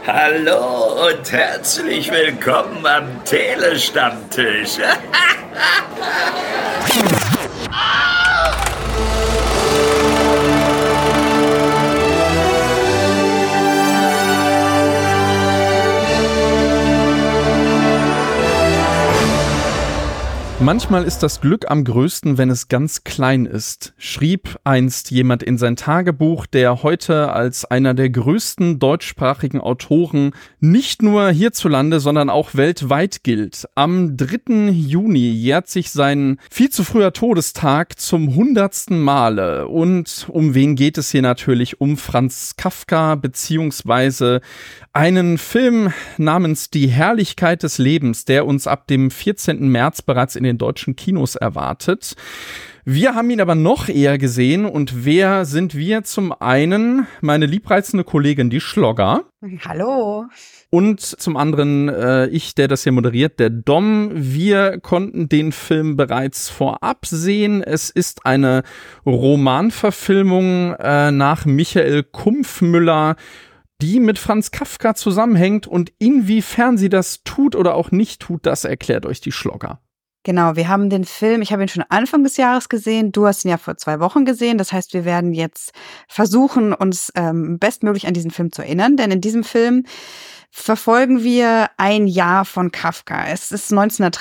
Hallo und herzlich willkommen am Telestammtisch. Manchmal ist das Glück am größten, wenn es ganz klein ist, schrieb einst jemand in sein Tagebuch, der heute als einer der größten deutschsprachigen Autoren nicht nur hierzulande, sondern auch weltweit gilt. Am 3. Juni jährt sich sein viel zu früher Todestag zum 100. Male. Und um wen geht es hier natürlich? Um Franz Kafka, beziehungsweise einen Film namens Die Herrlichkeit des Lebens, der uns ab dem 14. März bereits in den deutschen Kinos erwartet. Wir haben ihn aber noch eher gesehen. Und wer sind wir? Zum einen meine liebreizende Kollegin, die Schlogger. Hallo. Und zum anderen ich, der das hier moderiert, der Dom. Wir konnten den Film bereits vorab sehen. Es ist eine Romanverfilmung nach Michael Kumpfmüller, die mit Franz Kafka zusammenhängt, und inwiefern sie das tut oder auch nicht tut, das erklärt euch die Schlogger. Genau, wir haben den Film, ich habe ihn schon Anfang des Jahres gesehen, du hast ihn ja vor 2 Wochen gesehen, das heißt, wir werden jetzt versuchen, uns bestmöglich an diesen Film zu erinnern, denn in diesem Film verfolgen wir ein Jahr von Kafka. Es ist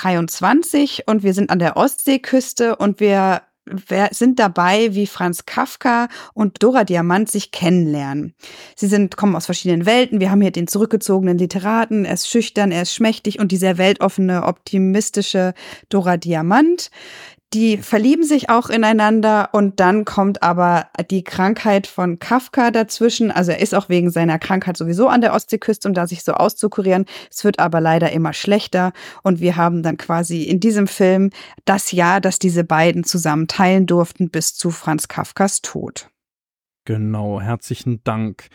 1923 und wir sind an der Ostseeküste und wir sind dabei, wie Franz Kafka und Dora Diamant sich kennenlernen. Sie kommen aus verschiedenen Welten. Wir haben hier den zurückgezogenen Literaten. Er ist schüchtern, er ist schmächtig, und die sehr weltoffene, optimistische Dora Diamant. Die verlieben sich auch ineinander, und dann kommt aber die Krankheit von Kafka dazwischen. Also er ist auch wegen seiner Krankheit sowieso an der Ostseeküste, um da sich so auszukurieren. Es wird aber leider immer schlechter, und wir haben dann quasi in diesem Film das Jahr, das diese beiden zusammen teilen durften, bis zu Franz Kafkas Tod. Genau, herzlichen Dank.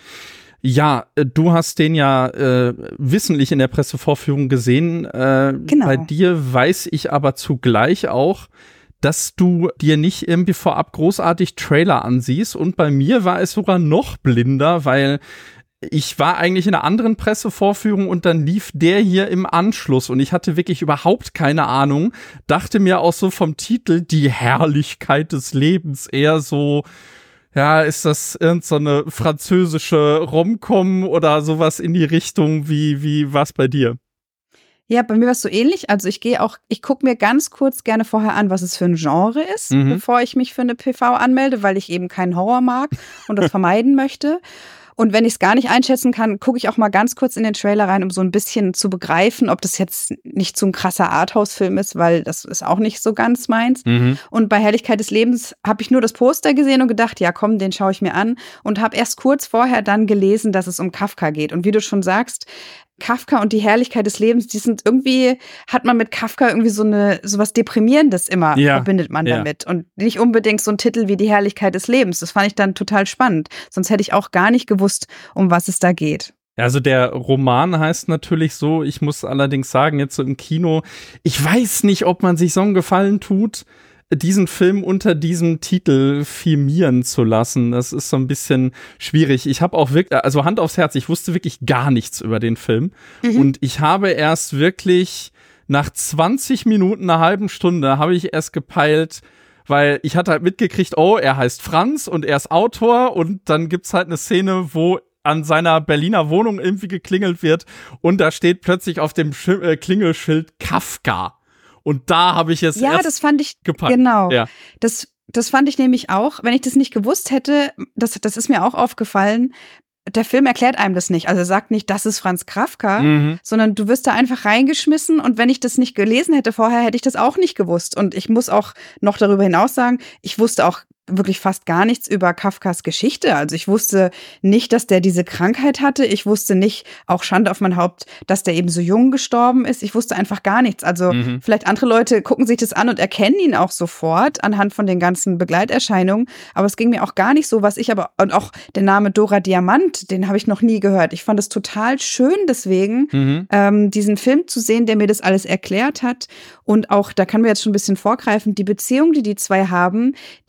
Ja, du hast den ja wissentlich in der Pressevorführung gesehen. Genau. Bei dir weiß ich aber zugleich auch, dass du dir nicht irgendwie vorab großartig Trailer ansiehst. Und bei mir war es sogar noch blinder, weil ich war eigentlich in einer anderen Pressevorführung und dann lief der hier im Anschluss. Und ich hatte wirklich überhaupt keine Ahnung. Dachte mir auch so vom Titel, die Herrlichkeit des Lebens, eher so, ja, ist das irgend so eine französische Rom-Com oder sowas in die Richtung? Wie war's bei dir? Ja, bei mir war es so ähnlich. Also ich gucke mir ganz kurz gerne vorher an, was es für ein Genre ist, bevor ich mich für eine PV anmelde, weil ich eben keinen Horror mag und das vermeiden möchte. Und wenn ich es gar nicht einschätzen kann, gucke ich auch mal ganz kurz in den Trailer rein, um so ein bisschen zu begreifen, ob das jetzt nicht so ein krasser Arthouse-Film ist, weil das ist auch nicht so ganz meins. Und bei Herrlichkeit des Lebens habe ich nur das Poster gesehen und gedacht, ja komm, den schaue ich mir an, und habe erst kurz vorher dann gelesen, dass es um Kafka geht. Und wie du schon sagst, Kafka und die Herrlichkeit des Lebens, die sind irgendwie, hat man mit Kafka irgendwie so was Deprimierendes immer, verbindet man damit. Und nicht unbedingt so ein Titel wie die Herrlichkeit des Lebens. Das fand ich dann total spannend. Sonst hätte ich auch gar nicht gewusst, um was es da geht. Also der Roman heißt natürlich so, ich muss allerdings sagen, jetzt so im Kino, ich weiß nicht, ob man sich so einen Gefallen tut, diesen Film unter diesem Titel firmieren zu lassen. Das ist so ein bisschen schwierig. Ich habe auch wirklich, also Hand aufs Herz, ich wusste wirklich gar nichts über den Film. Und ich habe erst wirklich nach 20 Minuten, einer halben Stunde, habe ich erst gepeilt, weil ich hatte halt mitgekriegt, oh, er heißt Franz und er ist Autor, und dann gibt's halt eine Szene, wo an seiner Berliner Wohnung irgendwie geklingelt wird und da steht plötzlich auf dem Klingelschild Kafka. Und da habe ich es erst das fand ich, gepackt. Genau. Ja. Das fand ich nämlich auch, wenn ich das nicht gewusst hätte, das ist mir auch aufgefallen, der Film erklärt einem das nicht. Also er sagt nicht, das ist Franz Kafka, sondern du wirst da einfach reingeschmissen, und wenn ich das nicht gelesen hätte vorher, hätte ich das auch nicht gewusst. Und ich muss auch noch darüber hinaus sagen, ich wusste auch wirklich fast gar nichts über Kafkas Geschichte. Also ich wusste nicht, dass der diese Krankheit hatte. Ich wusste nicht, auch Schande auf mein Haupt, dass der eben so jung gestorben ist. Ich wusste einfach gar nichts. Also vielleicht andere Leute gucken sich das an und erkennen ihn auch sofort anhand von den ganzen Begleiterscheinungen. Aber es ging mir auch gar nicht so, und auch der Name Dora Diamant, den habe ich noch nie gehört. Ich fand es total schön deswegen, diesen Film zu sehen, der mir das alles erklärt hat. Und auch, da können wir jetzt schon ein bisschen vorgreifen, die Beziehung, die die zwei haben, die wirkte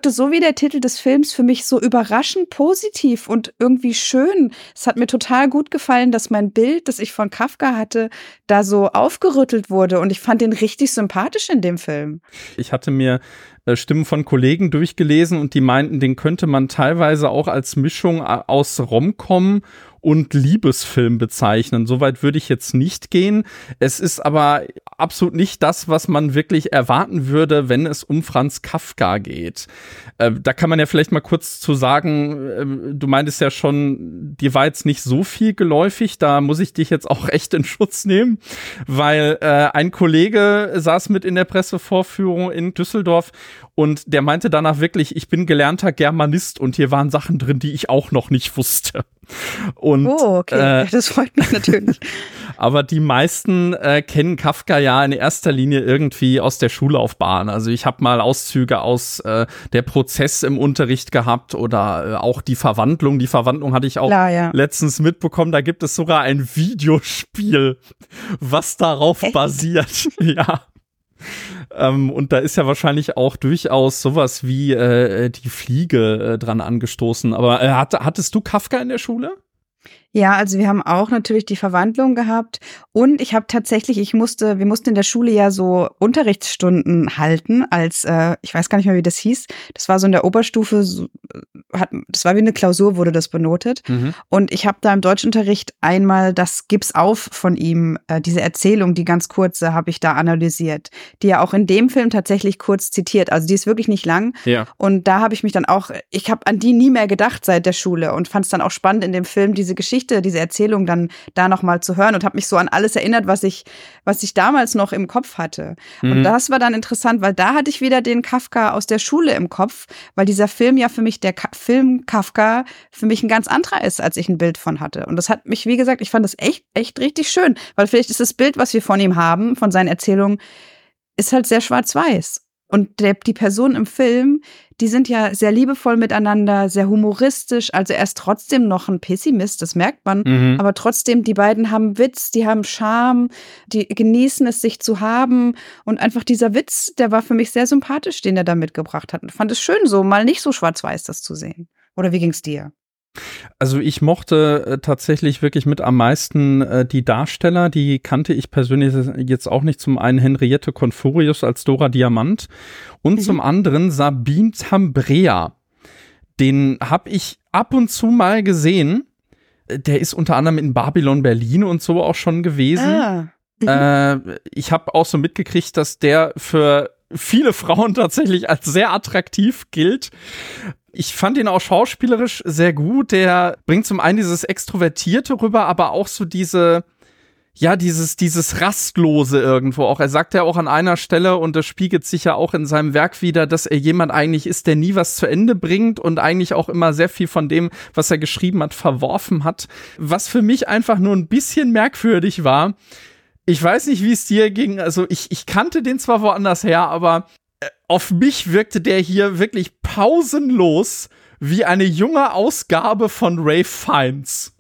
wirkte so wie der Titel des Films für mich so überraschend positiv und irgendwie schön. Es hat mir total gut gefallen, dass mein Bild, das ich von Kafka hatte, da so aufgerüttelt wurde und ich fand den richtig sympathisch in dem Film. Ich hatte mir Stimmen von Kollegen durchgelesen und die meinten, den könnte man teilweise auch als Mischung aus Rom-Com und Liebesfilm bezeichnen. Soweit würde ich jetzt nicht gehen. Es ist aber absolut nicht das, was man wirklich erwarten würde, wenn es um Franz Kafka geht. Da kann man ja vielleicht mal kurz zu sagen, du meintest ja schon, dir war jetzt nicht so viel geläufig, da muss ich dich jetzt auch echt in Schutz nehmen, weil ein Kollege saß mit in der Pressevorführung in Düsseldorf und der meinte danach wirklich, ich bin gelernter Germanist und hier waren Sachen drin, die ich auch noch nicht wusste. Und, okay, das freut mich natürlich. Aber die meisten kennen Kafka ja in erster Linie irgendwie aus der Schullaufbahn. Also ich habe mal Auszüge aus der Prozess im Unterricht gehabt oder auch die Verwandlung. Die Verwandlung hatte ich auch letztens mitbekommen. Da gibt es sogar ein Videospiel, was darauf basiert. Ja. Und da ist ja wahrscheinlich auch durchaus sowas wie die Fliege dran angestoßen. Aber hattest du Kafka in der Schule? Ja, also wir haben auch natürlich die Verwandlung gehabt und ich habe tatsächlich, wir mussten in der Schule ja so Unterrichtsstunden halten als, ich weiß gar nicht mehr, wie das hieß, das war so in der Oberstufe, das war wie eine Klausur, wurde das benotet und ich habe da im Deutschunterricht einmal das Gib's auf von ihm, diese Erzählung, die ganz kurze, habe ich da analysiert, die ja auch in dem Film tatsächlich kurz zitiert, also die ist wirklich nicht lang und da habe ich mich dann auch, ich habe an die nie mehr gedacht seit der Schule und fand es dann auch spannend in dem Film, diese Geschichte, diese Erzählung dann da nochmal zu hören und habe mich so an alles erinnert, was ich damals noch im Kopf hatte. Und das war dann interessant, weil da hatte ich wieder den Kafka aus der Schule im Kopf, weil dieser Film ja für mich, der Film Kafka, für mich ein ganz anderer ist, als ich ein Bild von hatte. Und das hat mich, wie gesagt, ich fand das echt richtig schön, weil vielleicht ist das Bild, was wir von ihm haben, von seinen Erzählungen, ist halt sehr schwarz-weiß. Und die Personen im Film, die sind ja sehr liebevoll miteinander, sehr humoristisch. Also er ist trotzdem noch ein Pessimist, das merkt man. Aber trotzdem, die beiden haben Witz, die haben Charme, die genießen es, sich zu haben. Und einfach dieser Witz, der war für mich sehr sympathisch, den er da mitgebracht hat. Und fand es schön, so mal nicht so schwarz-weiß das zu sehen. Oder wie ging's dir? Also ich mochte tatsächlich wirklich mit am meisten die Darsteller, die kannte ich persönlich jetzt auch nicht. Zum einen Henriette Confurius als Dora Diamant und zum anderen Sabine Tambrea. Den habe ich ab und zu mal gesehen. Der ist unter anderem in Babylon Berlin und so auch schon gewesen. Ich habe auch so mitgekriegt, dass der für viele Frauen tatsächlich als sehr attraktiv gilt. Ich fand ihn auch schauspielerisch sehr gut. Der bringt zum einen dieses Extrovertierte rüber, aber auch so dieses Rastlose irgendwo auch. Er sagt ja auch an einer Stelle, und das spiegelt sich ja auch in seinem Werk wieder, dass er jemand eigentlich ist, der nie was zu Ende bringt und eigentlich auch immer sehr viel von dem, was er geschrieben hat, verworfen hat. Was für mich einfach nur ein bisschen merkwürdig war. Ich weiß nicht, wie es dir ging. Also ich kannte den zwar woanders her, aber auf mich wirkte der hier wirklich pausenlos wie eine junge Ausgabe von Ralph Fiennes.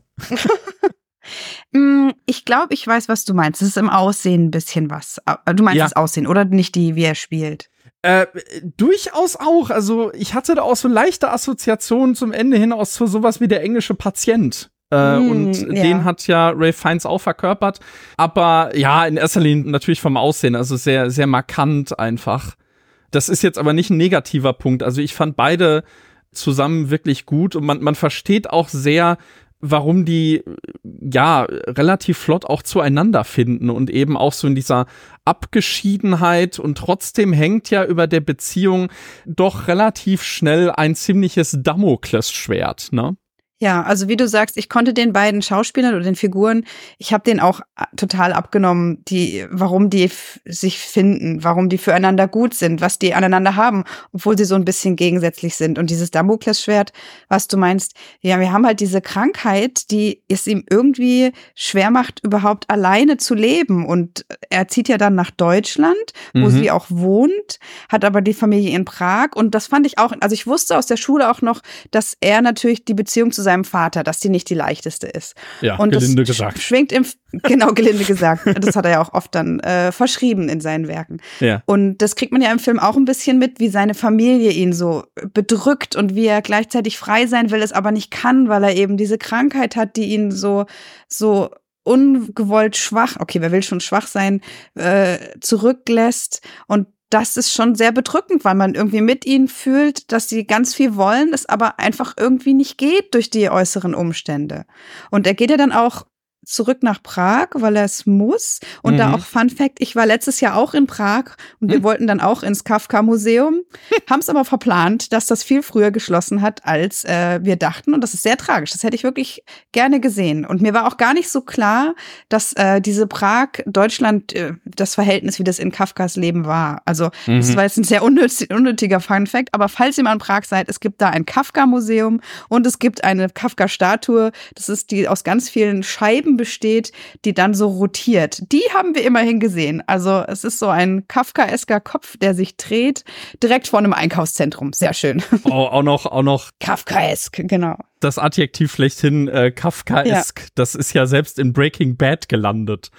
Ich glaube, ich weiß, was du meinst. Es ist im Aussehen ein bisschen was. Du meinst das Aussehen, oder nicht wie er spielt? Durchaus auch. Also ich hatte da auch so leichte Assoziationen zum Ende hin aus zu sowas wie der englische Patient. Den hat ja Ralph Fiennes auch verkörpert. Aber ja, in erster Linie natürlich vom Aussehen. Also sehr, sehr markant einfach. Das ist jetzt aber nicht ein negativer Punkt. Also ich fand beide zusammen wirklich gut und man versteht auch sehr, warum die relativ flott auch zueinander finden und eben auch so in dieser Abgeschiedenheit, und trotzdem hängt ja über der Beziehung doch relativ schnell ein ziemliches Damoklesschwert, ne? Ja, also wie du sagst, ich konnte den beiden Schauspielern oder den Figuren, ich habe denen auch total abgenommen, warum die sich finden, warum die füreinander gut sind, was die aneinander haben, obwohl sie so ein bisschen gegensätzlich sind. Und dieses Damoklesschwert, was du meinst, ja, wir haben halt diese Krankheit, die es ihm irgendwie schwer macht, überhaupt alleine zu leben. Und er zieht ja dann nach Deutschland, wo sie auch wohnt, hat aber die Familie in Prag. Und das fand ich auch, also ich wusste aus der Schule auch noch, dass er natürlich die Beziehung zu seiner seinem Vater, dass die nicht die leichteste ist. Ja, und gelinde das gesagt. Schwingt gelinde gesagt. Das hat er ja auch oft dann verschrieben in seinen Werken. Ja. Und das kriegt man ja im Film auch ein bisschen mit, wie seine Familie ihn so bedrückt und wie er gleichzeitig frei sein will, es aber nicht kann, weil er eben diese Krankheit hat, die ihn so ungewollt schwach, okay, wer will schon schwach sein, zurücklässt. Und das ist schon sehr bedrückend, weil man irgendwie mit ihnen fühlt, dass sie ganz viel wollen, es aber einfach irgendwie nicht geht durch die äußeren Umstände. Und er geht ja dann auch zurück nach Prag, weil er es muss. Und da auch Fun Fact, ich war letztes Jahr auch in Prag und wir wollten dann auch ins Kafka-Museum, haben es aber verplant, dass das viel früher geschlossen hat, als wir dachten. Und das ist sehr tragisch. Das hätte ich wirklich gerne gesehen. Und mir war auch gar nicht so klar, dass diese Prag-Deutschland das Verhältnis, wie das in Kafkas Leben war. Also das war jetzt ein sehr unnötiger Fun Fact. Aber falls ihr mal in Prag seid, es gibt da ein Kafka-Museum und es gibt eine Kafka-Statue. Das ist die aus ganz vielen Scheiben besteht, die dann so rotiert. Die haben wir immerhin gesehen. Also es ist so ein Kafkaesker Kopf, der sich dreht, direkt vor einem Einkaufszentrum. Sehr schön. Oh, auch noch Kafkaesk, genau. Das Adjektiv schlechthin, Kafkaesk, ja. Das ist ja selbst in Breaking Bad gelandet.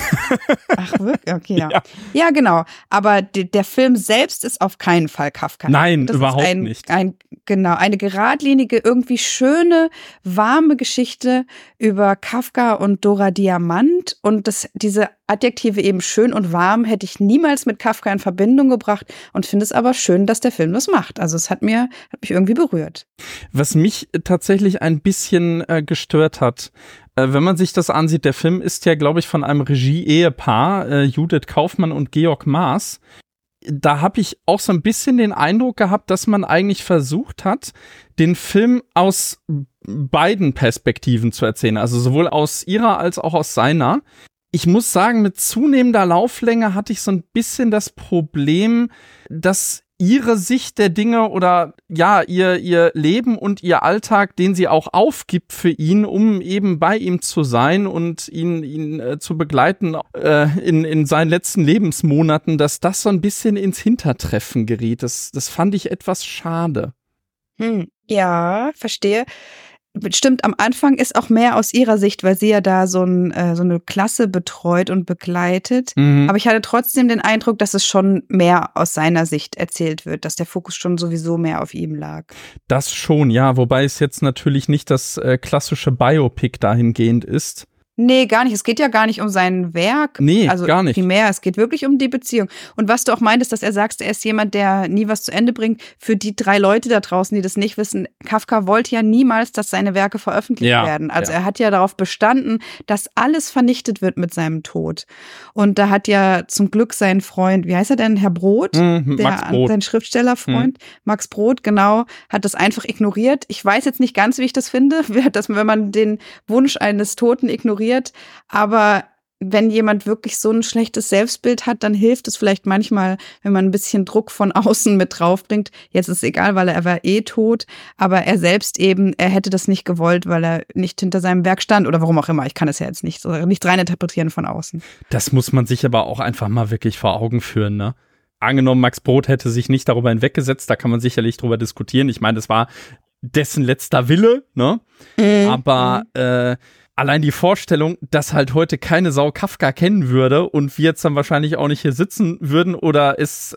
Ach, wirklich? Okay, ja. Ja, genau. Aber der Film selbst ist auf keinen Fall Kafka. Nein, das überhaupt ist nicht. Genau, eine geradlinige, irgendwie schöne, warme Geschichte über Kafka und Dora Diamant. Und diese Adjektive eben schön und warm hätte ich niemals mit Kafka in Verbindung gebracht und finde es aber schön, dass der Film das macht. Also es hat mich irgendwie berührt. Was mich tatsächlich ein bisschen gestört hat, wenn man sich das ansieht, der Film ist ja, glaube ich, von einem Regie-Ehepaar, Judith Kaufmann und Georg Maaß. Da habe ich auch so ein bisschen den Eindruck gehabt, dass man eigentlich versucht hat, den Film aus beiden Perspektiven zu erzählen. Also sowohl aus ihrer als auch aus seiner. Ich muss sagen, mit zunehmender Lauflänge hatte ich so ein bisschen das Problem, dass ihre Sicht der Dinge oder ja, ihr Leben und ihr Alltag, den sie auch aufgibt für ihn, um eben bei ihm zu sein und ihn zu begleiten in seinen letzten Lebensmonaten, dass das so ein bisschen ins Hintertreffen geriet. Das fand ich etwas schade. Ja, verstehe. Stimmt, am Anfang ist auch mehr aus ihrer Sicht, weil sie ja da so eine Klasse betreut und begleitet. Aber ich hatte trotzdem den Eindruck, dass es schon mehr aus seiner Sicht erzählt wird, dass der Fokus schon sowieso mehr auf ihm lag. Das schon, ja, wobei es jetzt natürlich nicht das klassische Biopic dahingehend ist. Nee, gar nicht. Es geht ja gar nicht um sein Werk. Nee, also gar nicht. Primär, es geht wirklich um die Beziehung. Und was du auch meintest, dass er sagst, er ist jemand, der nie was zu Ende bringt. Für die 3 Leute da draußen, die das nicht wissen, Kafka wollte ja niemals, dass seine Werke veröffentlicht werden. Also er hat ja darauf bestanden, dass alles vernichtet wird mit seinem Tod. Und da hat ja zum Glück sein Freund, wie heißt er denn, Herr Brod? Max Brod. Sein Schriftstellerfreund, Max Brod, genau, hat das einfach ignoriert. Ich weiß jetzt nicht ganz, wie ich das finde, dass wenn man den Wunsch eines Toten ignoriert, aber wenn jemand wirklich so ein schlechtes Selbstbild hat, dann hilft es vielleicht manchmal, wenn man ein bisschen Druck von außen mit draufbringt. Jetzt ist es egal, weil er war tot, aber er selbst eben, er hätte das nicht gewollt, weil er nicht hinter seinem Werk stand oder warum auch immer. Ich kann es ja jetzt nicht reininterpretieren von außen. Das muss man sich aber auch einfach mal wirklich vor Augen führen, ne? Angenommen, Max Brod hätte sich nicht darüber hinweggesetzt, da kann man sicherlich drüber diskutieren. Ich meine, das war dessen letzter Wille, ne? Aber allein die Vorstellung, dass halt heute keine Sau Kafka kennen würde und wir jetzt dann wahrscheinlich auch nicht hier sitzen würden oder es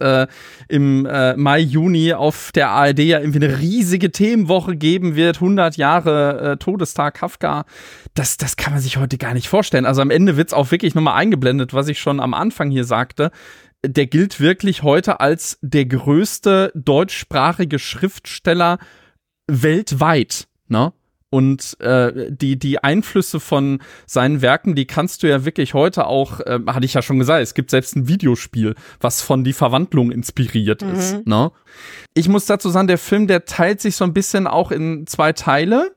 im Mai, Juni auf der ARD ja irgendwie eine riesige Themenwoche geben wird, 100 Jahre Todestag Kafka, das kann man sich heute gar nicht vorstellen. Also am Ende wird's auch wirklich nochmal eingeblendet, was ich schon am Anfang hier sagte. Der gilt wirklich heute als der größte deutschsprachige Schriftsteller weltweit, ne? Und die Einflüsse von seinen Werken, die kannst du ja wirklich heute auch, hatte ich ja schon gesagt, es gibt selbst ein Videospiel, was von Die Verwandlung inspiriert ist. Ne? Ich muss dazu sagen, der Film, der teilt sich so ein bisschen auch in 2 Teile.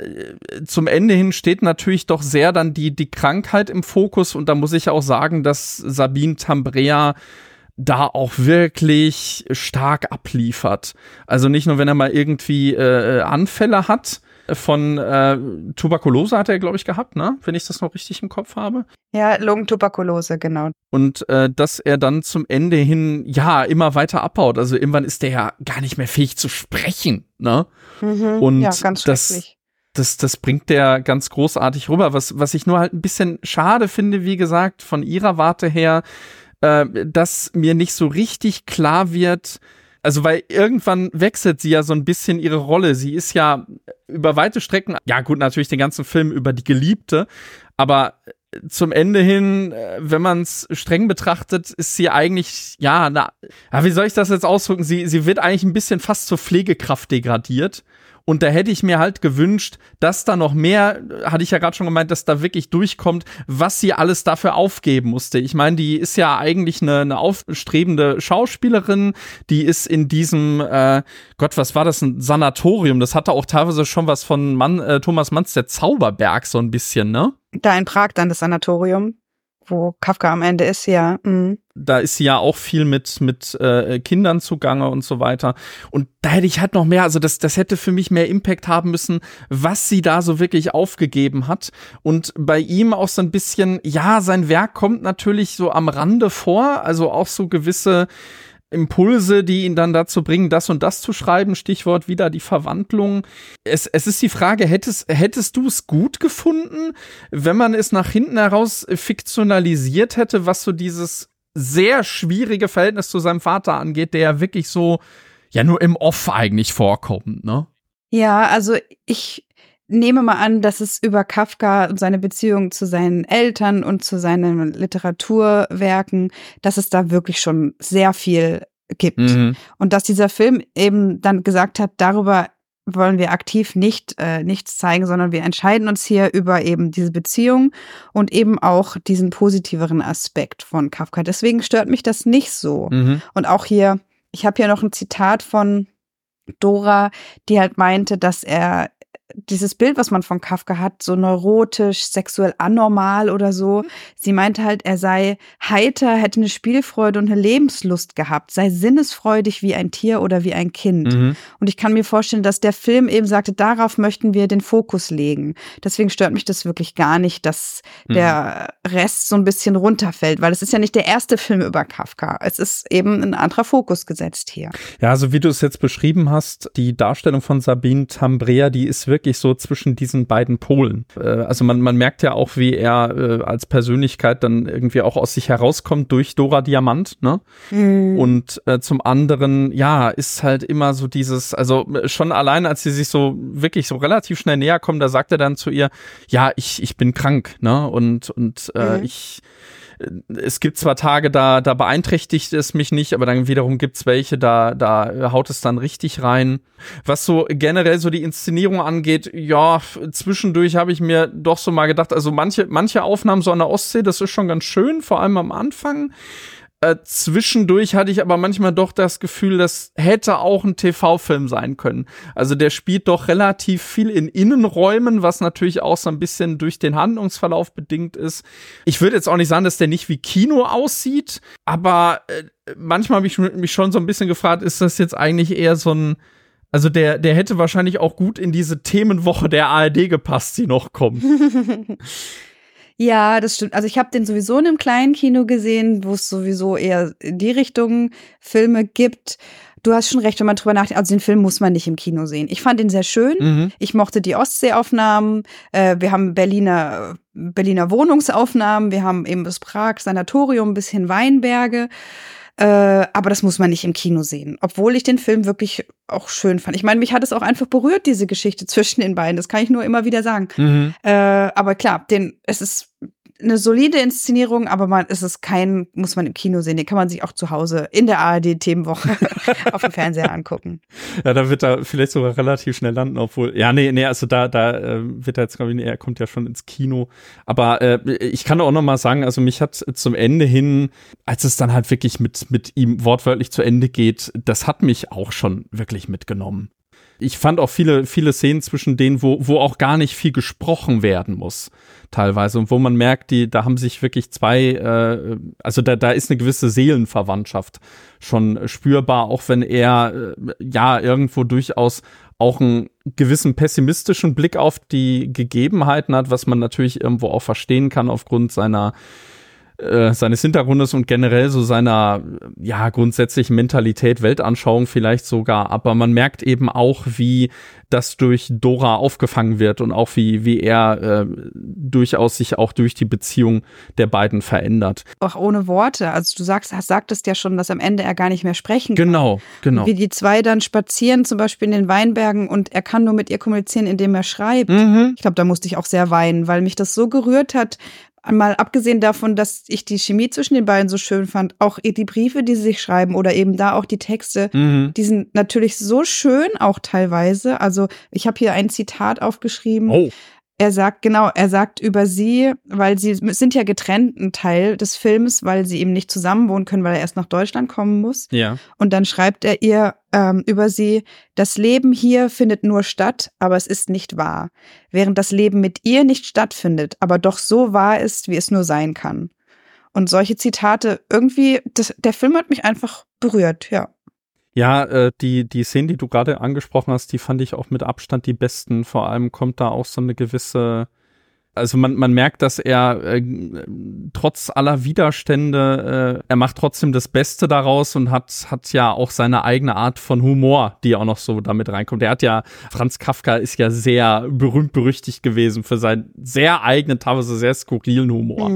Zum Ende hin steht natürlich doch sehr dann die Krankheit im Fokus und da muss ich auch sagen, dass Sabine Tambrea da auch wirklich stark abliefert. Also nicht nur, wenn er mal irgendwie Anfälle hat, von Tuberkulose hat er, glaube ich, gehabt, ne? Wenn ich das noch richtig im Kopf habe. Ja, Lungentuberkulose, genau. Und dass er dann zum Ende hin, ja, immer weiter abbaut. Also irgendwann ist der ja gar nicht mehr fähig zu sprechen, ne? Und ja, ganz schrecklich. das bringt der ganz großartig rüber. Was ich nur halt ein bisschen schade finde, wie gesagt, von ihrer Warte her, dass mir nicht so richtig klar wird, also weil irgendwann wechselt sie ja so ein bisschen ihre Rolle. Sie ist ja über weite Strecken, ja gut, natürlich den ganzen Film über die Geliebte, aber zum Ende hin, wenn man es streng betrachtet, ist sie eigentlich, wie soll ich das jetzt ausdrücken? Sie wird eigentlich ein bisschen fast zur Pflegekraft degradiert. Und da hätte ich mir halt gewünscht, dass da noch mehr, hatte ich ja gerade schon gemeint, dass da wirklich durchkommt, was sie alles dafür aufgeben musste. Ich meine, die ist ja eigentlich eine aufstrebende Schauspielerin, die ist in diesem, was war das, ein Sanatorium, das hatte auch teilweise schon was von Thomas Manns Der Zauberberg so ein bisschen, ne? Da in Prag dann das Sanatorium, wo Kafka am Ende ist, ja. Mhm. Da ist sie ja auch viel mit Kindern zugange und so weiter. Und da hätte ich halt noch mehr, also das hätte für mich mehr Impact haben müssen, was sie da so wirklich aufgegeben hat. Und bei ihm auch so ein bisschen, ja, sein Werk kommt natürlich so am Rande vor, also auch so gewisse Impulse, die ihn dann dazu bringen, das und das zu schreiben, Stichwort wieder die Verwandlung. Es ist die Frage, hättest du es gut gefunden, wenn man es nach hinten heraus fiktionalisiert hätte, was so dieses sehr schwierige Verhältnis zu seinem Vater angeht, der ja wirklich so, ja nur im Off eigentlich vorkommt, ne? Ja, also ich nehme mal an, dass es über Kafka und seine Beziehung zu seinen Eltern und zu seinen Literaturwerken, dass es da wirklich schon sehr viel gibt. Mhm. Und dass dieser Film eben dann gesagt hat, darüber wollen wir aktiv nichts zeigen, sondern wir entscheiden uns hier über eben diese Beziehung und eben auch diesen positiveren Aspekt von Kafka. Deswegen stört mich das nicht so. Mhm. Und auch hier, ich habe hier noch ein Zitat von Dora, die halt meinte, dass er dieses Bild, was man von Kafka hat, so neurotisch, sexuell anormal oder so. Sie meinte halt, er sei heiter, hätte eine Spielfreude und eine Lebenslust gehabt, sei sinnesfreudig wie ein Tier oder wie ein Kind. Mhm. Und ich kann mir vorstellen, dass der Film eben sagte, darauf möchten wir den Fokus legen. Deswegen stört mich das wirklich gar nicht, dass der Rest so ein bisschen runterfällt, weil es ist ja nicht der erste Film über Kafka. Es ist eben ein anderer Fokus gesetzt hier. Ja, also wie du es jetzt beschrieben hast, die Darstellung von Sabine Tambrea, die ist wirklich so zwischen diesen beiden Polen. Also man merkt ja auch, wie er als Persönlichkeit dann irgendwie auch aus sich herauskommt durch Dora Diamant, ne? Mhm. Und zum anderen, ja, ist halt immer so dieses, also schon allein, als sie sich so wirklich so relativ schnell näher kommen, da sagt er dann zu ihr, ja, ich bin krank, ne? Und es gibt zwar Tage, da beeinträchtigt es mich nicht, aber dann wiederum gibt's welche, da haut es dann richtig rein. Was so generell so die Inszenierung angeht, ja, zwischendurch habe ich mir doch so mal gedacht, also manche Aufnahmen so an der Ostsee, das ist schon ganz schön, vor allem am Anfang. Zwischendurch hatte ich aber manchmal doch das Gefühl, das hätte auch ein TV-Film sein können. Also der spielt doch relativ viel in Innenräumen, was natürlich auch so ein bisschen durch den Handlungsverlauf bedingt ist. Ich würde jetzt auch nicht sagen, dass der nicht wie Kino aussieht, aber manchmal habe ich mich schon so ein bisschen gefragt, ist das jetzt eigentlich eher so ein, also der hätte wahrscheinlich auch gut in diese Themenwoche der ARD gepasst, die noch kommt. Ja, das stimmt. Also ich habe den sowieso in einem kleinen Kino gesehen, wo es sowieso eher in die Richtung Filme gibt. Du hast schon recht, wenn man drüber nachdenkt, also den Film muss man nicht im Kino sehen. Ich fand ihn sehr schön. Mhm. Ich mochte die Ostseeaufnahmen. Wir haben Berliner Wohnungsaufnahmen. Wir haben eben das Prag-Sanatorium, ein bisschen Weinberge. Aber das muss man nicht im Kino sehen. Obwohl ich den Film wirklich auch schön fand. Ich meine, mich hat es auch einfach berührt, diese Geschichte zwischen den beiden. Das kann ich nur immer wieder sagen. Mhm. Aber klar, es ist eine solide Inszenierung, aber muss man im Kino sehen. Den kann man sich auch zu Hause in der ARD-Themenwoche auf dem Fernseher angucken. Ja, da wird er vielleicht sogar relativ schnell landen, obwohl, ja, nee, also da wird er jetzt, glaube ich, er kommt ja schon ins Kino. Aber ich kann auch noch mal sagen, also mich hat zum Ende hin, als es dann halt wirklich mit ihm wortwörtlich zu Ende geht, das hat mich auch schon wirklich mitgenommen. Ich fand auch viele Szenen zwischen denen, wo auch gar nicht viel gesprochen werden muss, teilweise. Und wo man merkt, da haben sich wirklich zwei, also da ist eine gewisse Seelenverwandtschaft schon spürbar, auch wenn er irgendwo durchaus auch einen gewissen pessimistischen Blick auf die Gegebenheiten hat, was man natürlich irgendwo auch verstehen kann aufgrund seiner seines Hintergrundes und generell so seiner, ja, grundsätzlichen Mentalität, Weltanschauung vielleicht sogar. Aber man merkt eben auch, wie das durch Dora aufgefangen wird und auch wie er durchaus sich auch durch die Beziehung der beiden verändert. Auch ohne Worte. Also du sagtest ja schon, dass am Ende er gar nicht mehr sprechen kann. Genau. Wie die zwei dann spazieren, zum Beispiel in den Weinbergen, und er kann nur mit ihr kommunizieren, indem er schreibt. Ich glaube, da musste ich auch sehr weinen, weil mich das so gerührt hat. Mal abgesehen davon, dass ich die Chemie zwischen den beiden so schön fand, auch die Briefe, die sie sich schreiben oder eben da auch die Texte, die sind natürlich so schön auch teilweise. Also ich habe hier ein Zitat aufgeschrieben. Oh. Er sagt über sie, weil sie sind ja getrennt, ein Teil des Films, weil sie eben nicht zusammenwohnen können, weil er erst nach Deutschland kommen muss. Ja. Und dann schreibt er ihr über sie: Das Leben hier findet nur statt, aber es ist nicht wahr. Während das Leben mit ihr nicht stattfindet, aber doch so wahr ist, wie es nur sein kann. Und solche Zitate, irgendwie, der Film hat mich einfach berührt, ja. Ja, die Szenen, die du gerade angesprochen hast, die fand ich auch mit Abstand die besten. Vor allem kommt da auch so eine gewisse, also man merkt, dass er trotz aller Widerstände, er macht trotzdem das Beste daraus und hat ja auch seine eigene Art von Humor, die auch noch so damit reinkommt. Franz Kafka ist ja sehr berühmt-berüchtigt gewesen für seinen sehr eigenen, teilweise sehr skurrilen Humor.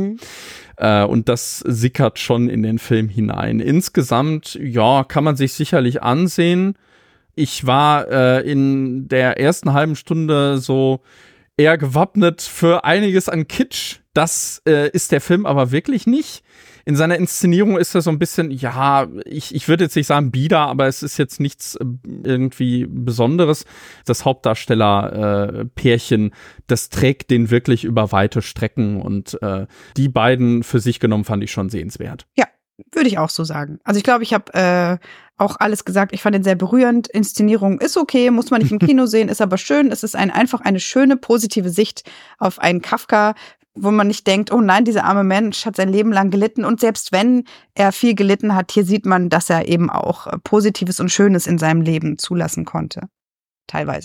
Und das sickert schon in den Film hinein. Insgesamt, ja, kann man sich sicherlich ansehen. Ich war in der ersten halben Stunde so eher gewappnet für einiges an Kitsch. Das ist der Film aber wirklich nicht. In seiner Inszenierung ist er so ein bisschen, ja, ich würde jetzt nicht sagen bieder, aber es ist jetzt nichts irgendwie Besonderes. Das Hauptdarsteller-Pärchen, das trägt den wirklich über weite Strecken, und die beiden für sich genommen fand ich schon sehenswert. Ja, würde ich auch so sagen. Also ich glaube, ich habe auch alles gesagt. Ich fand ihn sehr berührend. Inszenierung ist okay, muss man nicht im Kino sehen, ist aber schön. Es ist einfach eine schöne, positive Sicht auf einen Kafka, wo man nicht denkt, oh nein, dieser arme Mensch hat sein Leben lang gelitten. Und selbst wenn er viel gelitten hat, hier sieht man, dass er eben auch Positives und Schönes in seinem Leben zulassen konnte. Teilweise.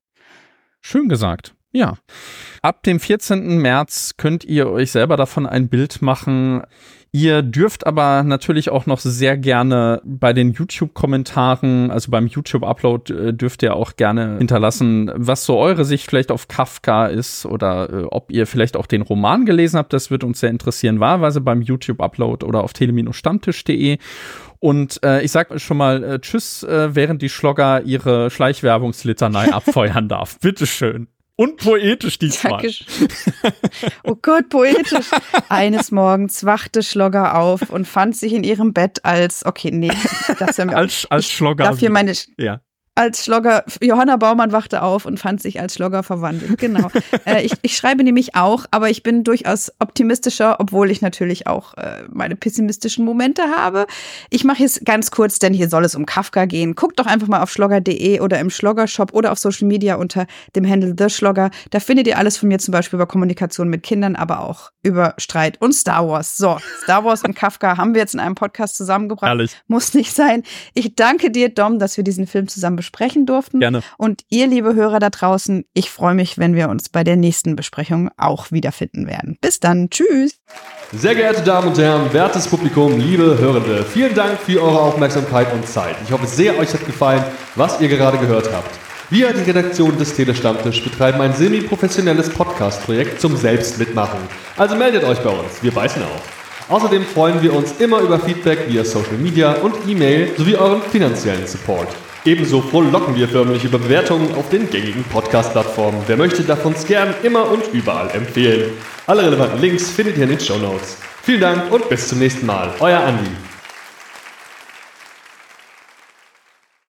Schön gesagt. Ja. Ab dem 14. März könnt ihr euch selber davon ein Bild machen. Ihr dürft aber natürlich auch noch sehr gerne bei den YouTube-Kommentaren, also beim YouTube-Upload, dürft ihr auch gerne hinterlassen, was so eure Sicht vielleicht auf Kafka ist oder ob ihr vielleicht auch den Roman gelesen habt. Das wird uns sehr interessieren, wahlweise beim YouTube-Upload oder auf tele-stammtisch.de. Und ich sag schon mal Tschüss, während die Schlogger ihre Schleichwerbungslitanei abfeuern darf. Bitteschön. Und poetisch diesmal. Dankeschön. Oh Gott, poetisch. Eines Morgens wachte Schlogger auf und fand sich in ihrem Bett als Schlogger. Dafür meine ja. Als Schlogger, Johanna Baumann wachte auf und fand sich als Schlogger verwandelt. Genau. Ich schreibe nämlich auch, aber ich bin durchaus optimistischer, obwohl ich natürlich auch meine pessimistischen Momente habe. Ich mache jetzt ganz kurz, denn hier soll es um Kafka gehen. Guckt doch einfach mal auf schlogger.de oder im Schlogger-Shop oder auf Social Media unter dem Handle The Schlogger. Da findet ihr alles von mir, zum Beispiel über Kommunikation mit Kindern, aber auch über Streit und Star Wars. So, Star Wars und Kafka haben wir jetzt in einem Podcast zusammengebracht. Herrlich. Muss nicht sein. Ich danke dir, Dom, dass wir diesen Film zusammen besprechen durften. Gerne. Und ihr, liebe Hörer da draußen, ich freue mich, wenn wir uns bei der nächsten Besprechung auch wiederfinden werden. Bis dann. Tschüss. Sehr geehrte Damen und Herren, wertes Publikum, liebe Hörende, vielen Dank für eure Aufmerksamkeit und Zeit. Ich hoffe sehr, euch hat gefallen, was ihr gerade gehört habt. Wir, die Redaktion des Tele-Stammtisch, betreiben ein semi-professionelles Podcast-Projekt zum Selbstmitmachen. Also meldet euch bei uns, wir beißen auf. Außerdem freuen wir uns immer über Feedback via Social Media und E-Mail sowie euren finanziellen Support. Ebenso frohlocken wir förmlich über Bewertungen auf den gängigen Podcast-Plattformen. Wer möchte, darf uns gern immer und überall empfehlen. Alle relevanten Links findet ihr in den Shownotes. Vielen Dank und bis zum nächsten Mal. Euer Andi.